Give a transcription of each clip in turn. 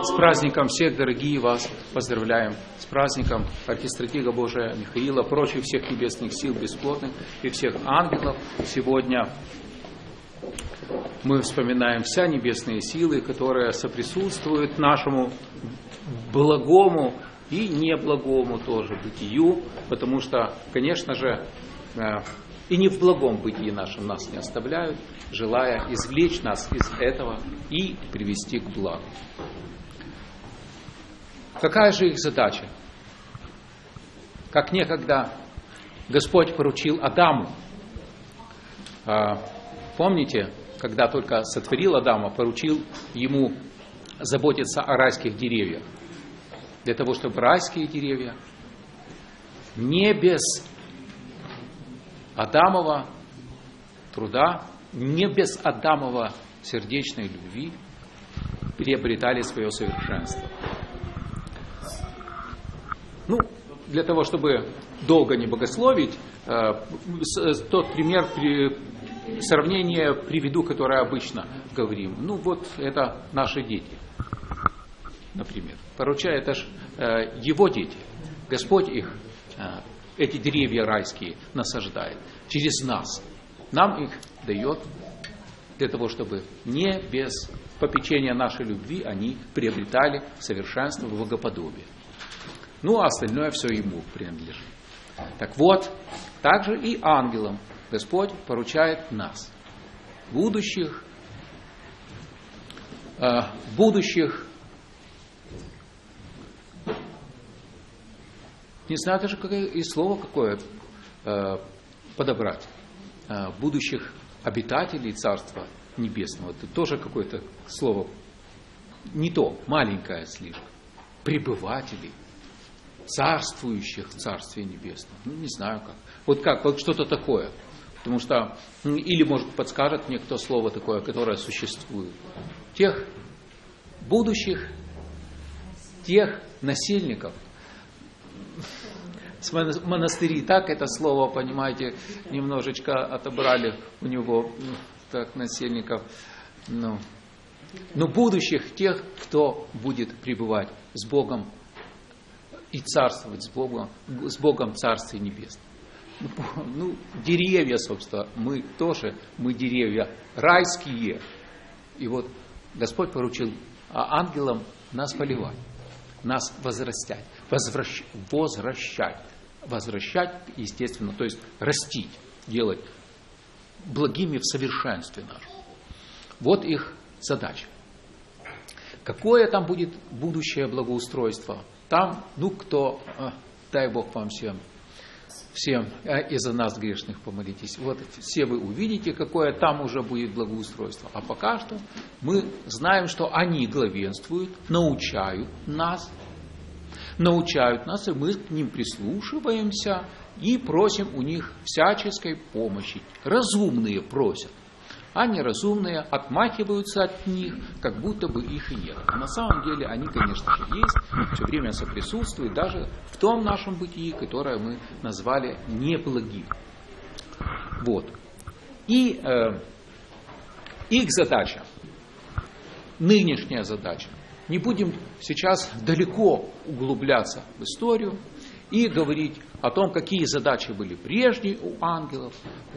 С праздником всех, дорогие, вас поздравляем. С праздником архистратига Божия Михаила, прочих всех небесных сил бесплотных и всех ангелов. Сегодня мы вспоминаем все небесные силы, которые соприсутствуют нашему благому и неблагому тоже бытию, потому что, конечно же, и не в благом бытии нашем нас не оставляют, желая извлечь нас из этого и привести к благу. Какая же их задача? Как некогда Господь поручил Адаму. Помните, когда только сотворил Адама, поручил ему заботиться о райских деревьях. Для того, чтобы райские деревья не без Адамова труда, не без Адамова сердечной любви приобретали свое совершенство. Для того, чтобы долго не богословить, тот пример, сравнение приведу, которое обычно говорим. Это наши дети, например. Поручая, это же его дети. Господь их, эти деревья райские, насаждает через нас. Нам их дает для того, чтобы не без попечения нашей любви они приобретали совершенство, благоподобие. А остальное все ему принадлежит. Так вот, также и ангелам Господь поручает нас, будущих, не знаю даже и слово какое подобрать, будущих обитателей Царства Небесного. Это тоже какое-то слово не то, маленькое слишком. Пребывателей, царствующих в Царстве Небесном. Не знаю как. Вот что-то такое. Потому что, или, может, подскажет мне кто слово такое, которое существует. Тех будущих, тех насильников. С монастырей так это слово, понимаете, немножечко отобрали у него, так, насильников. Но будущих тех, кто будет пребывать с Богом и царствовать с Богом в Царстве Небесном. Деревья, собственно, мы деревья райские. И вот Господь поручил ангелам нас поливать, нас возрастать, возвращать, естественно, то есть растить, делать благими в совершенстве нашем. Вот их задача. Какое там будет будущее благоустройство? Там, кто, дай Бог вам всем и за нас грешных помолитесь. Вот все вы увидите, какое там уже будет благоустройство. А пока что мы знаем, что они главенствуют, научают нас, и мы к ним прислушиваемся и просим у них всяческой помощи. Разумные просят, а неразумные отмахиваются от них, как будто бы их и нет. А на самом деле они, конечно же, есть, все время соприсутствуют, даже в том нашем бытии, которое мы назвали неблагим. Вот. И их задача, нынешняя задача, не будем сейчас далеко углубляться в историю и говорить о том, какие задачи были прежде у ангелов.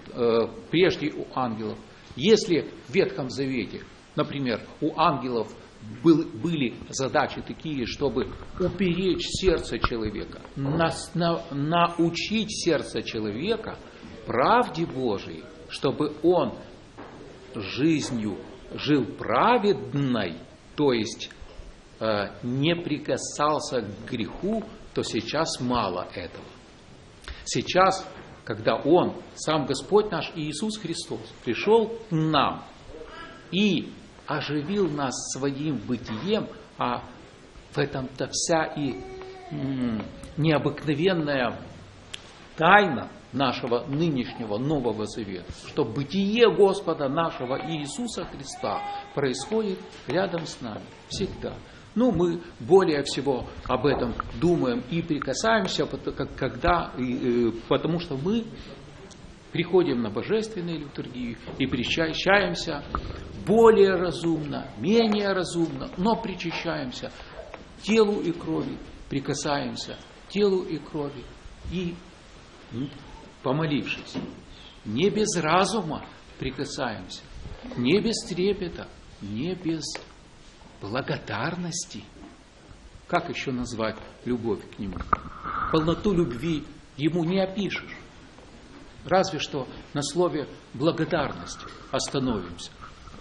Если в Ветхом Завете, например, у ангелов были задачи такие, чтобы уперечь сердце человека, научить сердце человека правде Божией, чтобы он жизнью жил праведной, то есть не прикасался к греху, то сейчас мало этого. Сейчас, когда Он, сам Господь наш Иисус Христос, пришел к нам и оживил нас своим бытием, а в этом-то вся и необыкновенная тайна нашего нынешнего Нового Завета, что бытие Господа нашего Иисуса Христа происходит рядом с нами всегда. Мы более всего об этом думаем и прикасаемся, потому что мы приходим на божественную литургию и причащаемся более разумно, менее разумно, но причащаемся телу и крови, прикасаемся телу и крови и, помолившись, не без разума прикасаемся, не без трепета, не без благодарности. Как еще назвать любовь к Нему? Полноту любви Ему не опишешь. Разве что на слове благодарность остановимся.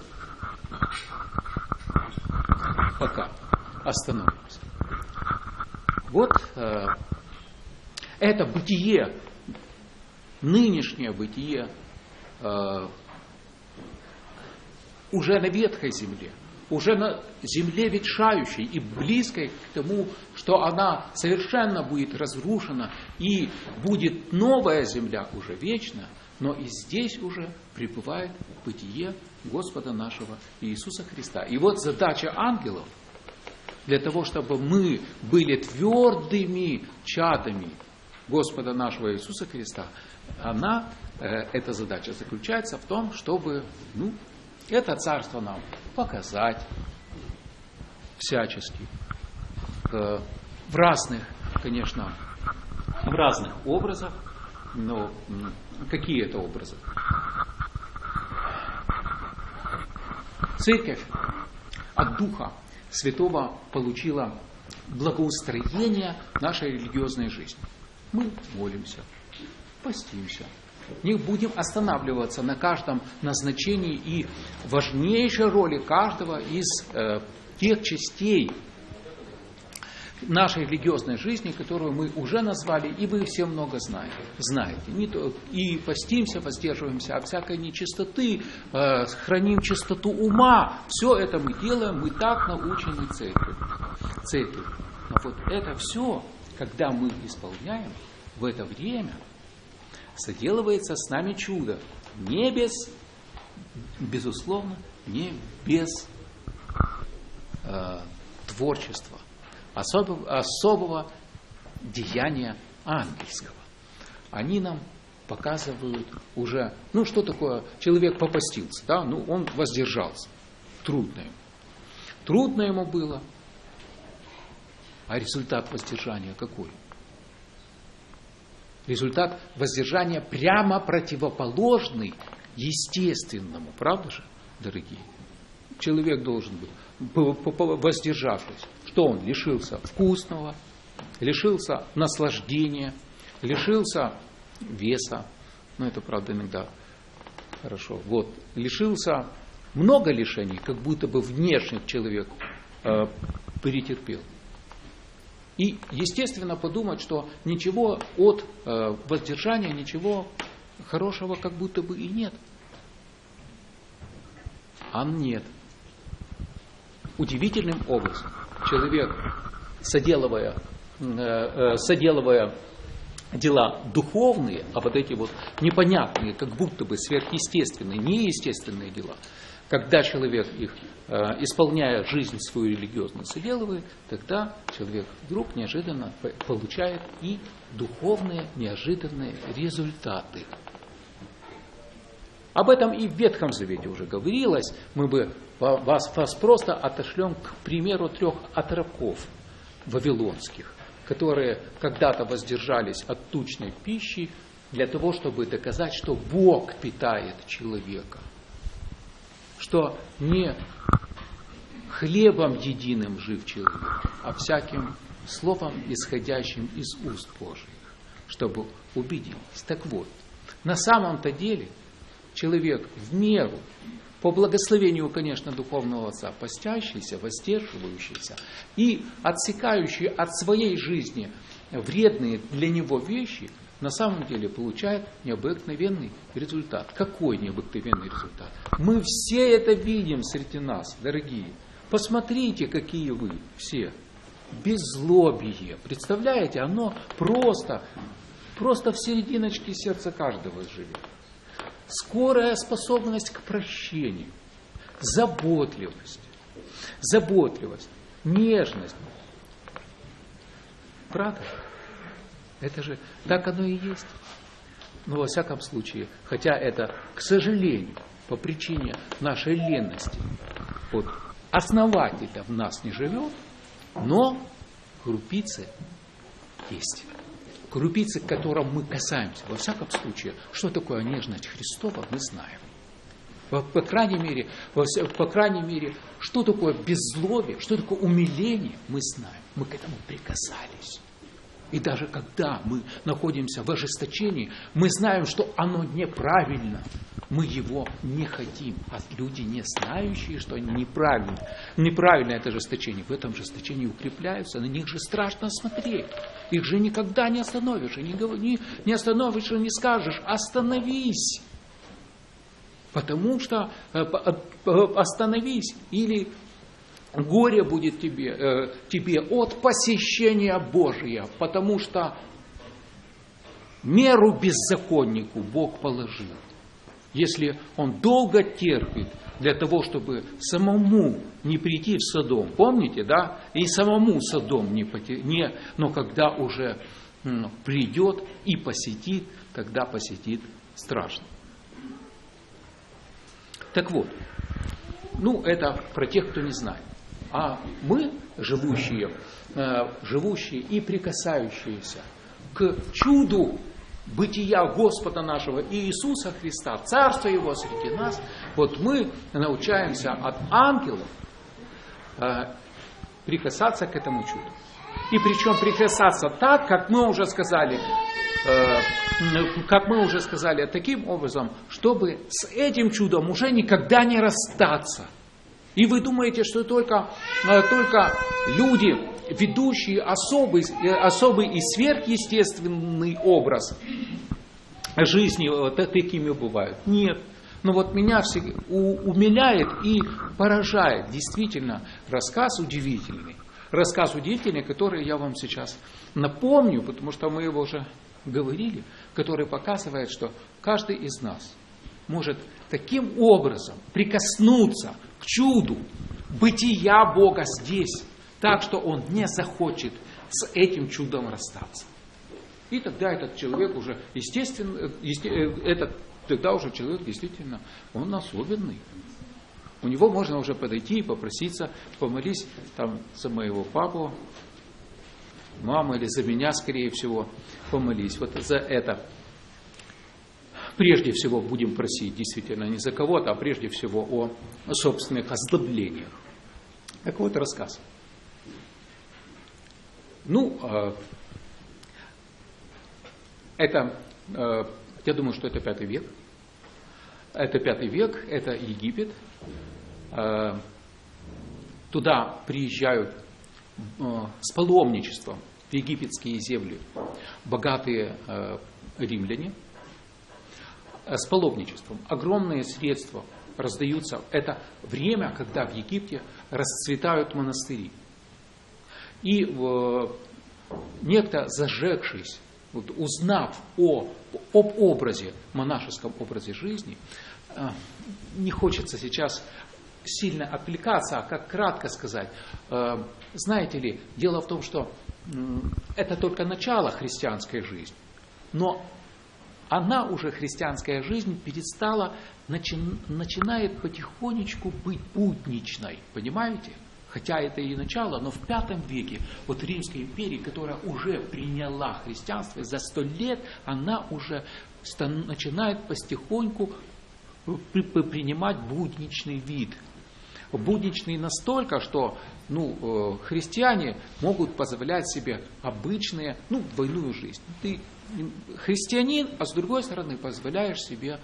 Пока остановимся. Вот это бытие, нынешнее бытие уже на ветхой земле, уже на земле ветшающей и близкой к тому, что она совершенно будет разрушена и будет новая земля уже вечная, но и здесь уже пребывает бытие Господа нашего Иисуса Христа. И вот задача ангелов для того, чтобы мы были твердыми чадами Господа нашего Иисуса Христа, эта задача заключается в том, чтобы это царство нам показать всячески, в разных, конечно, в разных образах, но какие это образы? Церковь от Духа Святого получила благоустроение нашей религиозной жизни. Мы молимся, постимся, не будем останавливаться на каждом назначении и важнейшей роли каждого из тех частей нашей религиозной жизни, которую мы уже назвали, и вы все много знаете. И постимся, воздерживаемся от всякой нечистоты, храним чистоту ума. Все это мы делаем, мы так научены церковью. Но вот это все, когда мы исполняем, в это время соделывается с нами чудо. Не безусловно, не без творчества, особого деяния ангельского. Они нам показывают уже, что такое, человек попостился, да, он воздержался. Трудно ему было. А результат воздержания какой? Результат воздержания прямо противоположный естественному, правда же, дорогие? Человек должен быть, воздержавшись, что он лишился вкусного, лишился наслаждения, лишился веса, это, правда, иногда хорошо, лишился много лишений, как будто бы внешних человек перетерпел. И, естественно, подумать, что ничего от воздержания, ничего хорошего как будто бы и нет. А нет. Удивительным образом человек, соделывая дела духовные, а вот эти непонятные, как будто бы сверхъестественные, неестественные дела, когда человек их, исполняя жизнь свою религиозную, соделывает, тогда человек вдруг неожиданно получает и духовные неожиданные результаты. Об этом и в Ветхом Завете уже говорилось. Мы бы вас просто отошлем к примеру 3 отроков вавилонских, которые когда-то воздержались от тучной пищи для того, чтобы доказать, что Бог питает человека, что не хлебом единым жив человек, а всяким словом, исходящим из уст Божьих, чтобы убедились. Так вот, на самом-то деле человек в меру, по благословению, конечно, духовного отца, постящийся, воздерживающийся и отсекающий от своей жизни вредные для него вещи, на самом деле получает необыкновенный результат. Какой необыкновенный результат? Мы все это видим среди нас, дорогие. Посмотрите, какие вы все. Беззлобие. Представляете, оно просто в серединочке сердца каждого живет. Скорая способность к прощению, заботливость, нежность. Правда? Это же так оно и есть. Но во всяком случае, хотя это, к сожалению, по причине нашей ленности, вот, основатель-то в нас не живет, но крупицы есть. Крупицы, к которым мы касаемся. Во всяком случае, что такое нежность Христова, мы знаем. По крайней мере, что такое беззлобие, что такое умиление, мы знаем. Мы к этому прикасались. И даже когда мы находимся в ожесточении, мы знаем, что оно неправильно. Мы его не хотим. А люди, не знающие, что они неправильно. Неправильно это ожесточение. В этом ожесточении укрепляются. На них же страшно смотреть. Их же никогда не остановишь. И не остановишь, и не скажешь: остановись. Потому что остановись, или горе будет тебе от посещения Божия, потому что меру беззаконнику Бог положил. Если он долго терпит для того, чтобы самому не прийти в Содом, помните, да? И самому Содом но когда уже придет и посетит, тогда посетит страшно. Так вот, это про тех, кто не знает. А мы, живущие и прикасающиеся к чуду бытия Господа нашего Иисуса Христа, Царства Его среди нас, вот мы научаемся от ангелов прикасаться к этому чуду. И причем прикасаться так, как мы уже сказали, таким образом, чтобы с этим чудом уже никогда не расстаться. И вы думаете, что только люди, ведущие особый и сверхъестественный образ жизни, вот такими бывают? Нет. Но вот меня умиляет и поражает действительно рассказ удивительный. Рассказ удивительный, который я вам сейчас напомню, потому что мы его уже говорили, который показывает, что каждый из нас может таким образом прикоснуться к чуду бытия Бога здесь, так что он не захочет с этим чудом расстаться. И тогда этот человек уже, тогда уже человек действительно, он особенный. У него можно уже подойти и попроситься: помолись там за моего папу, маму, или за меня, скорее всего, помолись. Вот за это прежде всего будем просить, действительно, не за кого-то, а прежде всего о собственных озлоблениях. Так вот, рассказ. Это, я думаю, что это 5 век. Это 5 век, это Египет. Туда приезжают с паломничеством в египетские земли богатые римляне. С паломничеством огромные средства раздаются. Это время, когда в Египте расцветают монастыри. И некто, зажегшись, узнав об образе, монашеском образе жизни, не хочется сейчас сильно отвлекаться, а как кратко сказать. Знаете ли, дело в том, что это только начало христианской жизни, но она уже, христианская жизнь, начинает потихонечку быть будничной, понимаете? Хотя это и начало, но в V веке, вот в Римской империи, которая уже приняла христианство, за 100 лет она уже начинает потихоньку принимать будничный вид. Будничный настолько, что христиане могут позволять себе обычные, двойную жизнь. Ты христианин, а с другой стороны позволяешь себе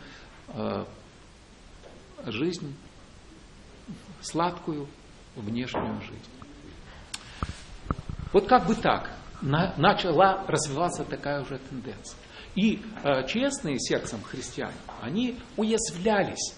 жизнь, сладкую внешнюю жизнь. Вот как бы так начала развиваться такая уже тенденция. И честные сердцем христиане, они уязвлялись.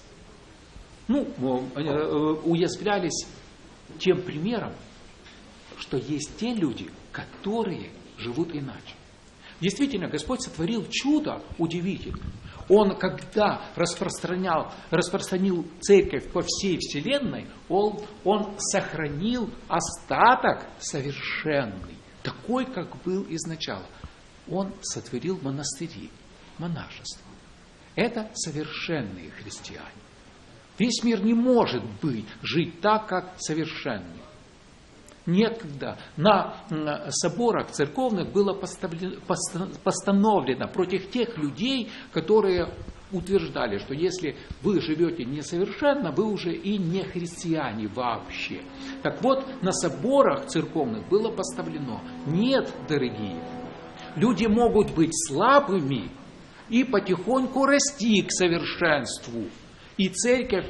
Уязвлялись тем примером, что есть те люди, которые живут иначе. Действительно, Господь сотворил чудо удивительное. Он, когда распространил церковь по всей вселенной, он сохранил остаток совершенный, такой, как был изначально. Он сотворил монастыри. монашества. Это совершенные христиане. Весь мир не может жить так, как совершенный. Некогда на соборах церковных было постановлено против тех людей, которые утверждали, что если вы живете несовершенно, вы уже и не христиане вообще. Так вот, на соборах церковных было поставлено: нет, дорогие, люди могут быть слабыми и потихоньку расти к совершенству. И церковь,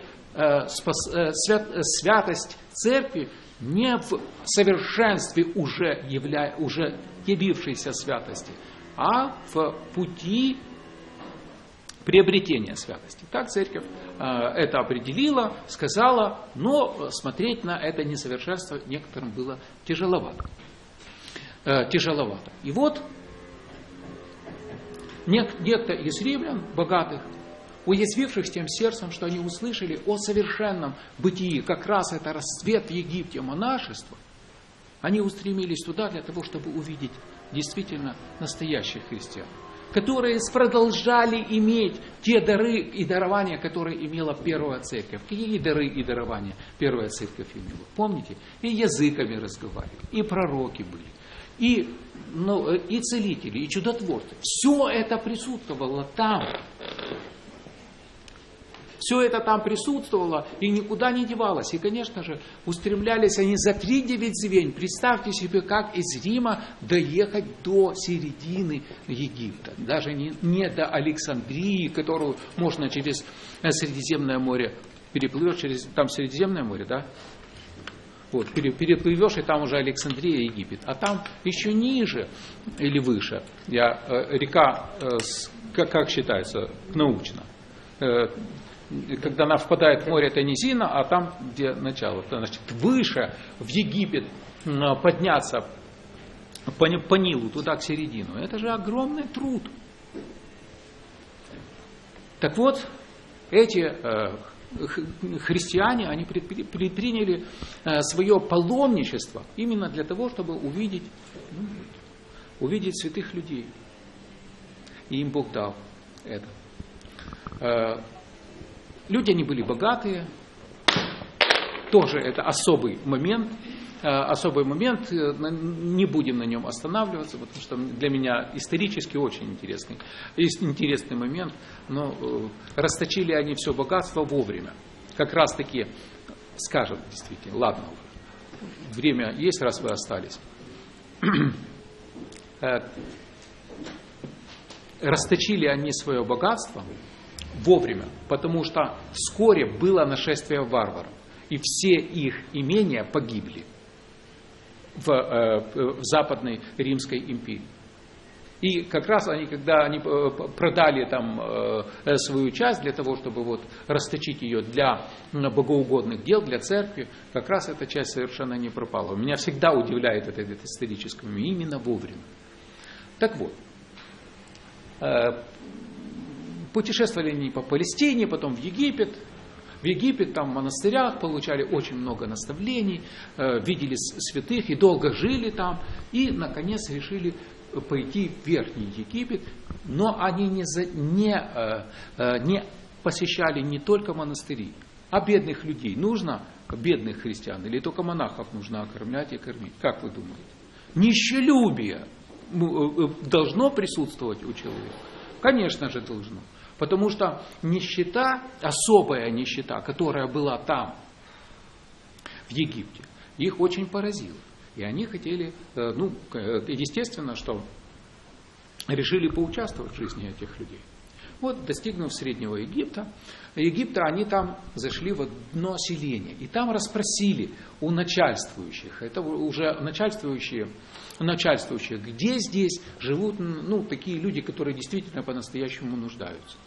святость церкви не в совершенстве уже явившейся святости, а в пути приобретения святости. Так церковь это определила, сказала, но смотреть на это несовершенство некоторым было тяжеловато. И вот некто из римлян, богатых, уязвивших тем сердцем, что они услышали о совершенном бытии, как раз это расцвет в Египте монашества, они устремились туда для того, чтобы увидеть действительно настоящих христиан, которые продолжали иметь те дары и дарования, которые имела первая церковь. Какие дары и дарования первая церковь имела? Помните? И языками разговаривали, и пророки были, и целители, и чудотворцы. Все это присутствовало там. Все это там присутствовало и никуда не девалось. И, конечно же, устремлялись они за 3-9 звеньев. Представьте себе, как из Рима доехать до середины Египта. Даже не до Александрии, которую можно через Средиземное море переплывешь. Там Средиземное море, да? Вот, переплывешь, и там уже Александрия, Египет. А там еще ниже или выше река, как считается, научно. Когда она впадает в море Тенезина, а там, где начало, значит, выше в Египет подняться по Нилу, туда к середину. Это же огромный труд. Так вот, эти христиане, они предприняли свое паломничество именно для того, чтобы увидеть святых людей. И им Бог дал это. Люди, они были богатые, тоже это особый момент, не будем на нем останавливаться, потому что для меня исторически очень интересный момент, но расточили они все богатство вовремя, как раз таки, скажем, действительно, ладно, время есть, раз вы остались, расточили они свое богатство вовремя, потому что вскоре было нашествие варваров, и все их имения погибли в Западной Римской империи. И как раз когда они продали там свою часть для того, чтобы расточить ее для богоугодных дел, для церкви, как раз эта часть совершенно не пропала. Меня всегда удивляет это историческое, именно вовремя. Так вот, путешествовали они по Палестине, потом в Египет. В Египет, там в монастырях получали очень много наставлений, видели святых и долго жили там. И, наконец, решили пойти в Верхний Египет. Но они не посещали не только монастыри, а бедных людей. Нужно бедных христиан или только монахов нужно окормлять и кормить? Как вы думаете? Нищелюбие должно присутствовать у человека? Конечно же должно. Потому что нищета, особая нищета, которая была там, в Египте, их очень поразила. И они хотели, естественно, что решили поучаствовать в жизни этих людей. Вот, достигнув Среднего Египта, они там зашли в одно селение. И там расспросили у начальствующих, это уже начальствующие, где здесь живут такие люди, которые действительно по-настоящему нуждаются.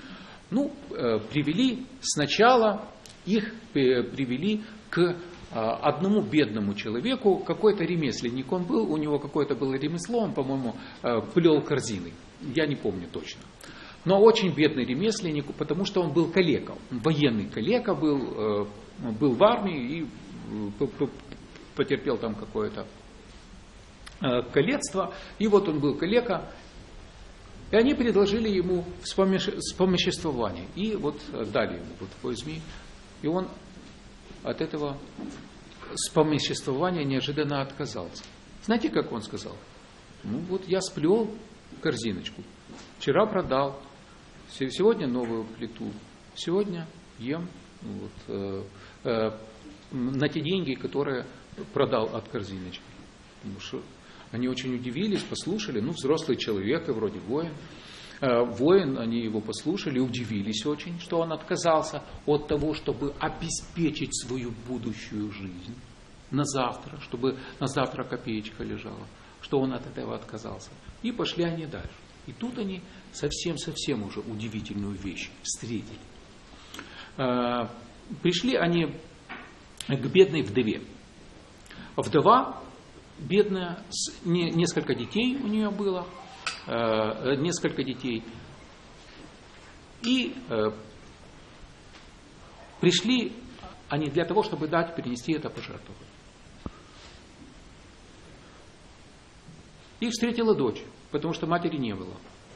Сначала их привели к одному бедному человеку, какой-то ремесленник он был, у него какое-то было ремесло, он, по-моему, плел корзины, я не помню точно. Но очень бедный ремесленник, потому что он был калека, военный калека был в армии и потерпел там какое-то калецтво. И вот он был калека, И они предложили ему вспомоществование. И вот дали ему, вот возьми. И он от этого вспомоществования неожиданно отказался. Знаете, как он сказал? Ну вот я сплел корзиночку. Вчера продал. Сегодня новую плиту. Сегодня ем на те деньги, которые продал от корзиночки. Потому что они очень удивились, послушали. Ну, взрослый человек и вроде воин. Воин, они его послушали, удивились очень, что он отказался от того, чтобы обеспечить свою будущую жизнь на завтра, чтобы на завтра копеечка лежала, что он от этого отказался. И пошли они дальше. И тут они совсем уже удивительную вещь встретили. Пришли они к бедной вдове. Вдова бедная, несколько детей у нее было, несколько детей. И пришли они для того, чтобы перенести это пожертвование. Их встретила дочь, потому что матери не было.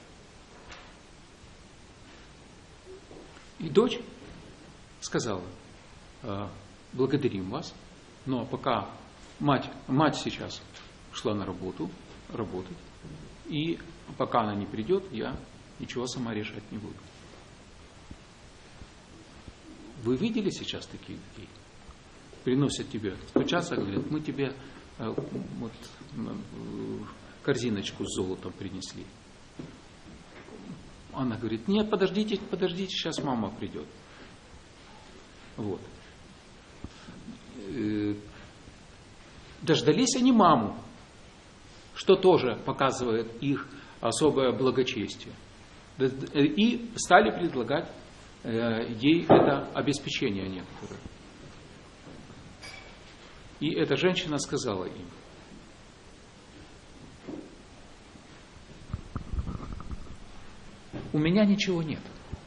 И дочь сказала: благодарим вас, но пока мать сейчас шла на работу, работать, и пока она не придет, я ничего сама решать не буду. Вы видели сейчас таких людей? Приносят тебе, стучатся, говорят: мы тебе корзиночку с золотом принесли. Она говорит: нет, подождите, сейчас мама придет. Вот. Дождались они маму, что тоже показывает их особое благочестие. И стали предлагать ей это обеспечение некоторое. И эта женщина сказала им: у меня ничего нет.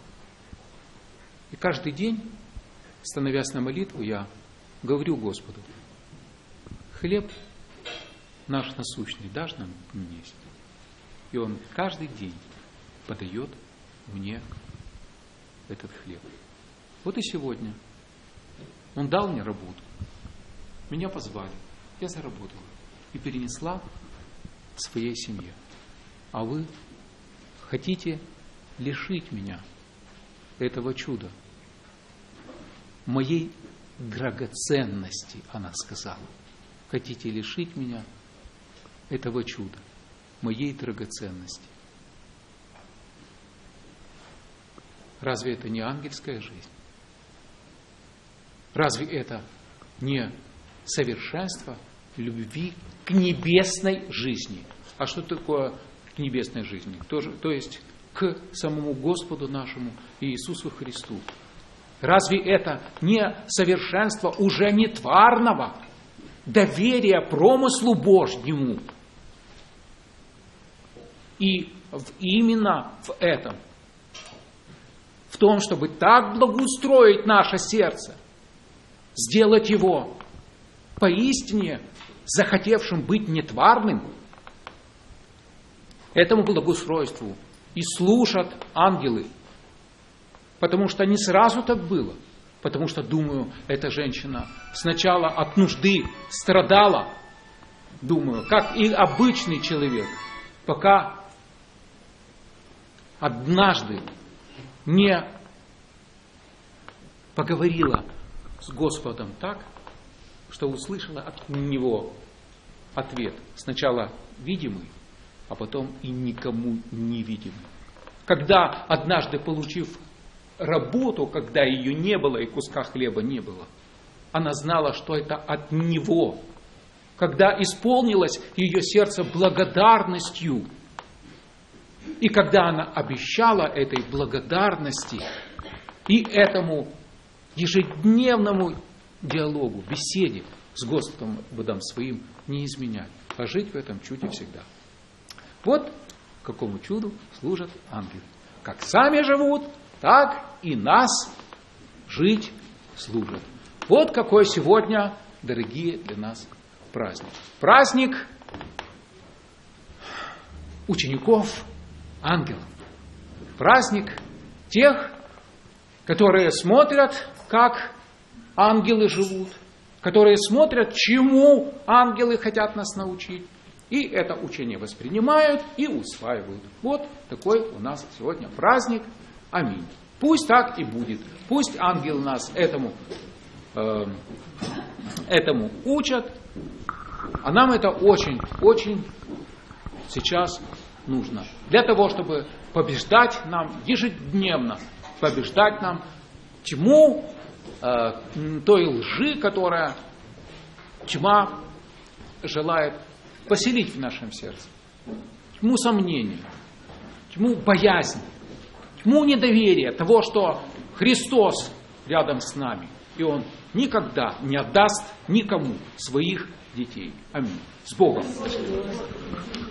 И каждый день, становясь на молитву, я говорю Господу: хлеб наш насущный дашь нам есть. И Он каждый день подает мне этот хлеб. Вот и сегодня Он дал мне работу. Меня позвали, я заработала и перенесла своей семье. А вы хотите лишить меня этого чуда, моей драгоценности, она сказала. Хотите лишить меня этого чуда, моей драгоценности. Разве это не ангельская жизнь? Разве это не совершенство любви к небесной жизни? А что такое к небесной жизни? То есть к самому Господу нашему Иисусу Христу. Разве это не совершенство уже не тварного доверия промыслу Божьему? И именно в этом, в том, чтобы так благоустроить наше сердце, сделать его поистине захотевшим быть нетварным, этому благоустройству и служат ангелы. Потому что не сразу так было. Потому что, думаю, эта женщина сначала от нужды страдала, думаю, как и обычный человек, пока однажды не поговорила с Господом так, что услышала от Него ответ. Сначала видимый, а потом и никому невидимый. Когда однажды, получив работу, когда ее не было и куска хлеба не было, она знала, что это от Него. Когда исполнилось ее сердце благодарностью, и когда она обещала этой благодарности и этому ежедневному диалогу, беседе с Господом своим не изменять, а жить в этом чуде всегда. Вот какому чуду служат ангелы. Как сами живут, так и нас жить служат. Вот какой сегодня, дорогие для нас, праздник. Праздник учеников ангелам. Праздник тех, которые смотрят, как ангелы живут, которые смотрят, чему ангелы хотят нас научить, и это учение воспринимают и усваивают. Вот такой у нас сегодня праздник. Аминь. Пусть так и будет. Пусть ангелы нас этому учат, а нам это очень сейчас нужно. Для того, чтобы побеждать нам ежедневно, побеждать нам тьму, той лжи, которая тьма желает поселить в нашем сердце. Тьму сомнений, тьму боязни, тьму недоверия того, что Христос рядом с нами, и Он никогда не отдаст никому своих детей. Аминь. С Богом.